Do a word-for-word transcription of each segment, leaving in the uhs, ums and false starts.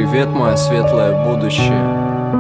Привет, мое светлое будущее.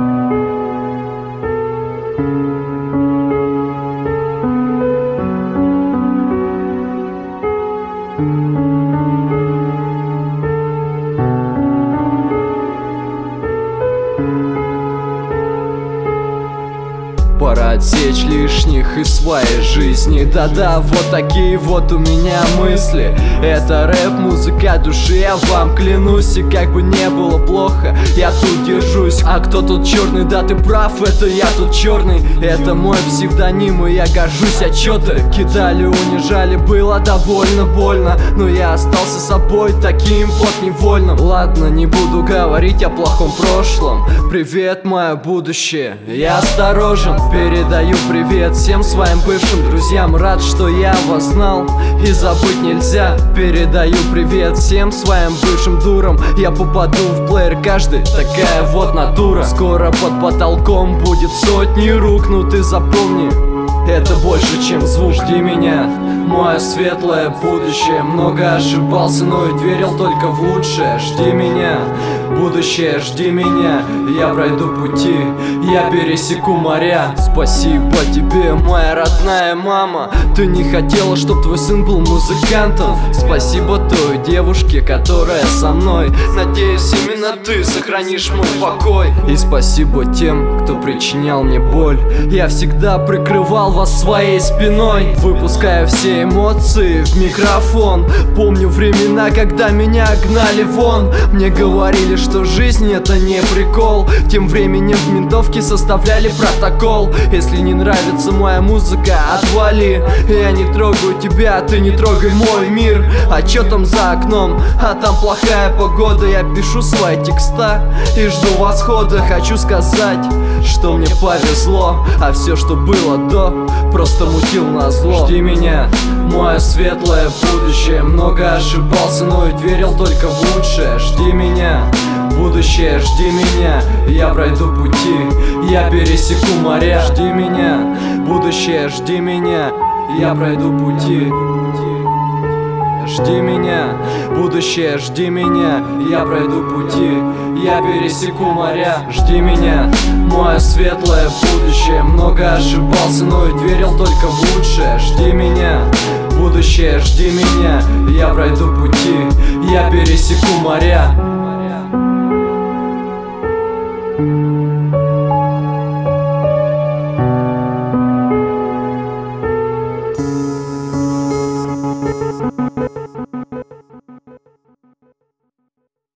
Пора отсечь лишних из своей жизни. Да-да, вот такие вот у меня мысли. Это рэп, музыка души, я вам клянусь. И как бы не было плохо, я тут держусь. А кто тут черный? Да ты прав, это я тут черный. Это мой псевдоним, и я горжусь. А чё-то кидали, унижали, было довольно больно. Но я остался собой таким вот невольным. Ладно, не буду говорить о плохом прошлом. Привет, мое будущее, я осторожен. Передаю привет всем своим бывшим друзьям. Рад, что я вас знал, и забыть нельзя. Передаю привет всем своим бывшим дурам. Я попаду в плеер каждый, такая вот натура. Скоро под потолком будет сотни рук. Ну ты запомни, это больше, чем звук. Жди меня, мое светлое будущее. Много ошибался, но и верил только в лучшее. Жди меня, будущее, жди меня. Я пройду пути, я пересеку моря. Спасибо тебе, моя родная мама. Ты не хотела, чтоб твой сын был музыкантом. Спасибо той девушке, которая со мной. Надеюсь, именно ты сохранишь мой покой. И спасибо тем, кто причинял мне боль. Я всегда прикрывал вас своей спиной, выпуская все эмоции в микрофон. Помню времена, когда меня гнали вон. Мне говорили, что жизнь это не прикол. Тем временем в ментовке составляли протокол. Если не нравится моя музыка, отвали. Я не трогаю тебя, ты не трогай мой мир. А чё там за окном? А там плохая погода. Я пишу свои текста и жду восхода. Хочу сказать, что мне повезло, а все, что было до, просто мутил назло. Жди меня, мое светлое будущее. Много ошибался, но и верил только в лучшее. Жди меня, будущее, жди меня. Я пройду пути, я пересеку моря. Жди меня, будущее, жди меня. Я пройду пути. Жди меня, будущее, жди меня. Я пройду пути, я пересеку моря. Жди меня, мое светлое будущее. Много ошибался, но и верил только в лучшее. Жди меня, будущее, жди меня. Я пройду пути, я пересеку моря.